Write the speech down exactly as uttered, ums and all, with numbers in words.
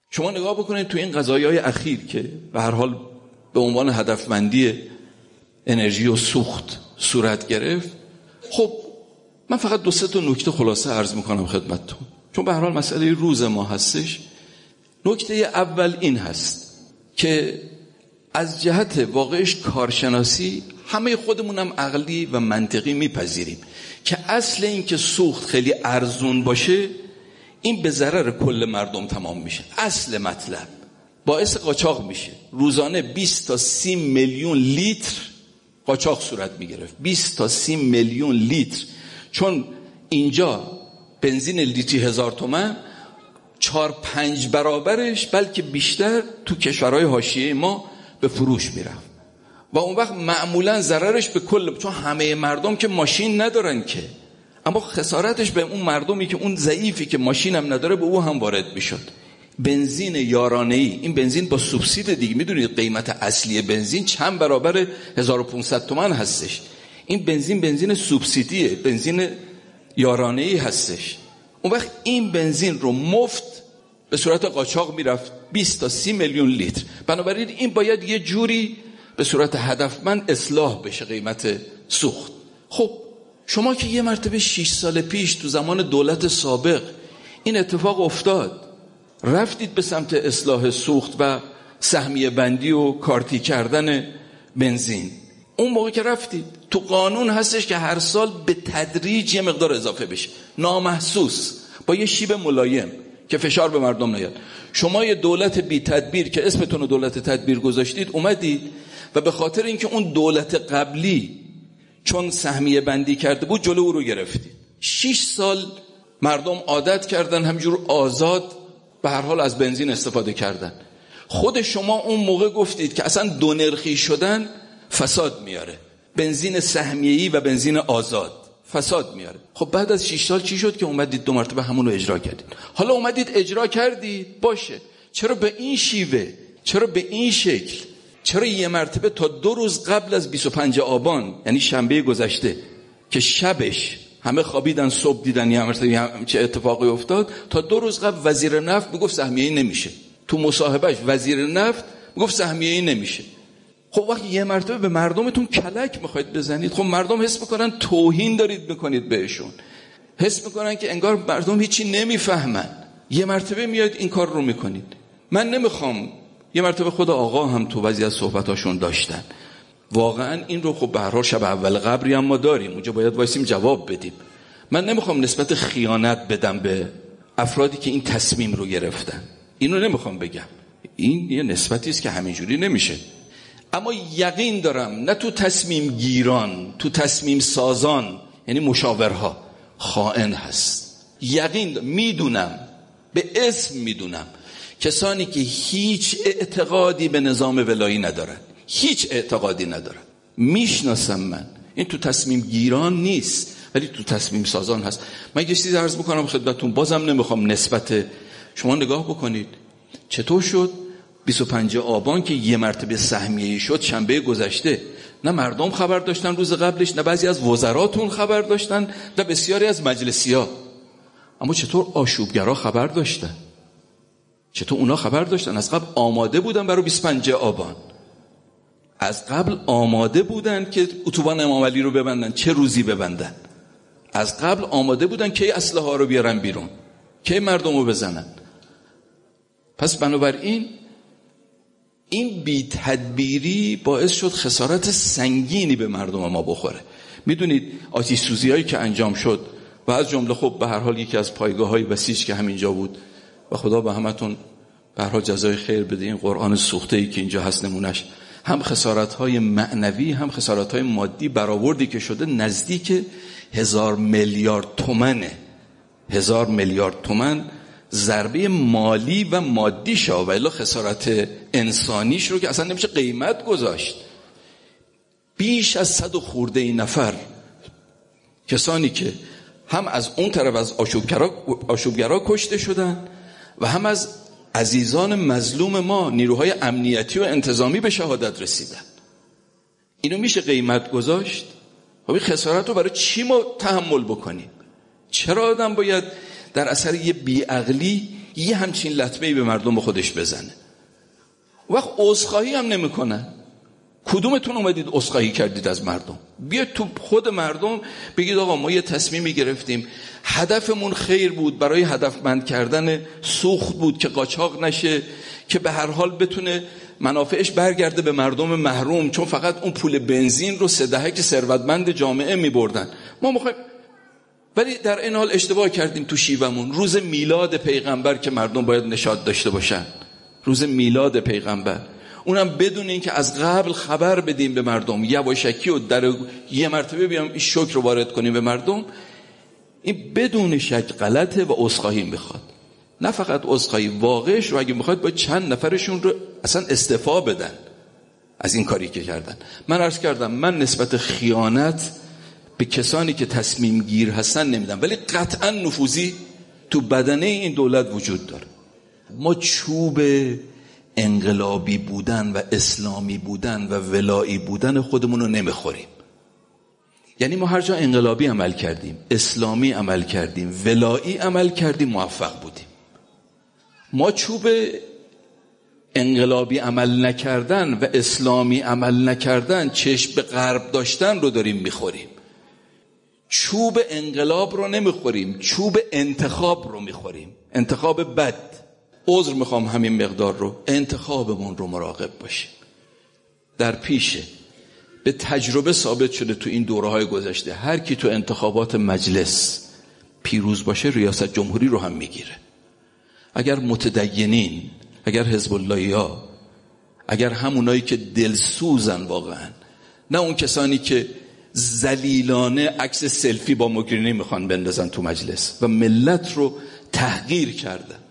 شما نگاه بکنید تو این قضایای اخیر که به هر حال به عنوان هدفمندی انرژی و سوخت صورت گرفت، خب من فقط دو سه تا نکته خلاصه عرض میکنم خدمتتون، چون به هر حال مسئله روز ما هستش. نکته اول این هست که از جهت واقعش کارشناسی همه خودمونم عقلی و منطقی میپذیریم که اصل این که سوخت خیلی ارزون باشه این به ضرر کل مردم تمام میشه. اصل مطلب باعث قاچاق میشه. روزانه بیست تا سی میلیون لیتر قاچاق صورت میگرفت. بیست تا سی میلیون لیتر. چون اینجا بنزین لیتری هزار تومن، چهار پنج برابرش بلکه بیشتر تو کشورهای حاشیه ما به فروش میرفت و اون وقت معمولا ضررش به کل، چون همه مردم که ماشین ندارن که، اما خسارتش به اون مردمی که اون ضعیفی که ماشین هم نداره به او هم وارد میشد. بنزین یارانه‌ای، این بنزین با سوبسید دیگه، میدونید قیمت اصلی بنزین چند برابر هزار و پانصد تومان هستش. این بنزین بنزین سوبسیدیه، بنزین یارانه‌ای هستش. اون وقت این بنزین رو مفت به صورت قاچاق میرفت بیست تا سی میلیون لیتر. بنابراین این باید یه جوری به صورت هدفمند اصلاح بشه قیمت سوخت. خب شما که یه مرتبه شش سال پیش تو زمان دولت سابق این اتفاق افتاد، رفتید به سمت اصلاح سوخت و سهمیه بندی و کارتی کردن بنزین. اون موقع که رفتید تو قانون هستش که هر سال به تدریج یه مقدار اضافه بشه، نامحسوس، با یه شیب ملایم که فشار به مردم نیاد. شما یه دولت بی تدبیر که اسمتون رو دولت تدبیر گذاشتید اومدید و به خاطر اینکه اون دولت قبلی چون سهمیه بندی کرده بود جلو او رو گرفتید. شش سال مردم عادت کردن همجور آزاد به هر حال از بنزین استفاده کردن. خود شما اون موقع گفتید که اصلا دو نرخی شدن فساد میاره، بنزین سهمیه‌ای و بنزین آزاد فساد میاره. خب بعد از شش سال چی شد که اومدید دو مرتبه همون رو اجرا کردید؟ حالا اومدید اجرا کردید، باشه، چرا به این شیوه، چرا به این شکل، چرا یه مرتبه تا دو روز قبل از بیست و پنجم آبان، یعنی شنبه گذشته که شبش همه خوابیدن صبح دیدن یه مرتبه چه اتفاقی افتاد، تا دو روز قبل وزیر نفت میگفت سهمیه‌ای نمیشه، تو مصاحبهش وزیر نفت میگفت سهمیه‌ای نمیشه. خب وقتی یه مرتبه به مردمتون کلک میخواید بزنید، خب مردم حس میکنن توهین دارید میکنید بهشون، حس میکنن که انگار مردم هیچی نمیفهمن. یه مرتبه میاد این کار رو میکنید. من نمیخوام، یه مرتبه خود آقا هم تو بعضی از صحبتاشون داشتن، واقعا این رو خب به هر حال شب اول قبری هم ما داریم، اونجا باید وایسیم جواب بدیم. من نمیخوام نسبت خیانت بدم به افرادی که این تصمیم رو گرفتن، اینو نمیخوام بگم، این یه نسبتی است که همینجوری نمیشه. اما یقین دارم نه تو تصمیم گیران، تو تصمیم سازان، یعنی مشاورها، خائن هست. یقین میدونم، به اسم میدونم کسانی که هیچ اعتقادی به نظام ولایی ندارن، هیچ اعتقادی ندارن، میشناسم من. این تو تصمیم گیران نیست ولی تو تصمیم سازان هست. من یه چیزی عرض میکنم خدمتتون، بازم نمیخوام نسبت، شما نگاه بکنید چطور شد بیست و پنجم آبان که یه مرتبه سهمیه‌ای شد شنبه گذشته، نه مردم خبر داشتن روز قبلش، نه بعضی از وزراتون خبر داشتن، نه بسیاری از مجلسی‌ها. اما چطور آشوبگرا خبر داشتن؟ چطور اونا خبر داشتن؟ از قبل آماده بودن برای بیست و پنجم آبان، از قبل آماده بودن که اتوبان امام علی رو ببندن، چه روزی ببندن، از قبل آماده بودن که اسلحه ها رو بیارن بیرون، که مردم رو بزنن. پس بنابراین این بی تدبیری باعث شد خسارت سنگینی به مردم ما بخوره. میدونید آتش سوزی هایی که انجام شد و از جمله خب به هر حال یکی از پایگاه های بسیج که همینجا بود و خدا به همتون به هر حال جزای خیر بده، این قرآن سوخته ای که اینجا هست نمونش، هم خسارت های معنوی هم خسارت های مادی برآوردی که شده نزدیک هزار میلیارد تومنه. هزار میلیارد تومن ضربه مالی و مادی شا و الا خسارت انسانیش رو که اصلا نمیشه قیمت گذاشت. بیش از صد و خورده ای نفر کسانی که هم از اون طرف از آشوبگرا آشوبگرا کشته شدن و هم از عزیزان مظلوم ما نیروهای امنیتی و انتظامی به شهادت رسیدن. اینو میشه قیمت گذاشت؟ خب این خسارت رو برای چی ما تحمل بکنیم؟ چرا آدم باید در اثر یه بیعقلی یه همچین لطمه‌ای به مردم خودش بزنه. وقت عذرخواهی هم نمیکنن. کدومتون اومدید عذرخواهی کردید از مردم؟ بیاید تو خود مردم بگید آقا ما یه تصمیمی گرفتیم، هدفمون خیر بود، برای هدفمند کردن سوخت بود که قاچاق نشه، که به هر حال بتونه منافعش برگرده به مردم محروم، چون فقط اون پول بنزین رو سه دهک ثروتمند جامعه میبردن. ما میخوایم، ولی در این حال اشتباه کردیم تو شیومون. روز میلاد پیغمبر که مردم باید نشاط داشته باشن، روز میلاد پیغمبر، اونم بدون این که از قبل خبر بدیم به مردم، یواشکی و در یه مرتبه بیام این شکر رو وارد کنیم به مردم، این بدون شک غلطه و عذرخواهی میخواد. نه فقط عذرخواهی، واقعش رو اگه میخواد با چند نفرشون رو اصلا استعفا بدن از این کاری که کردن. من عرض کردم من نسبت خیانت به کسانی که تصمیم گیر هستن نمیدم، ولی قطعا نفوذی تو بدنه این دولت وجود داره. ما چوب انقلابی بودن و اسلامی بودن و ولایی بودن خودمون رو نمیخوریم. یعنی ما هر جا انقلابی عمل کردیم، اسلامی عمل کردیم، ولایی عمل کردیم، موفق بودیم. ما چوب انقلابی عمل نکردن و اسلامی عمل نکردن، چشم به غرب داشتن رو داریم میخوریم. چوب انقلاب رو نمیخوریم، چوب انتخاب رو میخوریم. انتخاب بد. عذر میخوام همین مقدار رو، انتخابمون رو مراقب باشیم. در پیشه به تجربه ثابت شده تو این دوره‌های گذشته هر کی تو انتخابات مجلس پیروز باشه ریاست جمهوری رو هم میگیره. اگر متدینین، اگر حزب اللهیا، اگر همونایی که دلسوزن واقعا، نه اون کسانی که ذلیلانه عکس سلفی با مگرینی میخوان بندازن تو مجلس و ملت رو تحقیر کردن،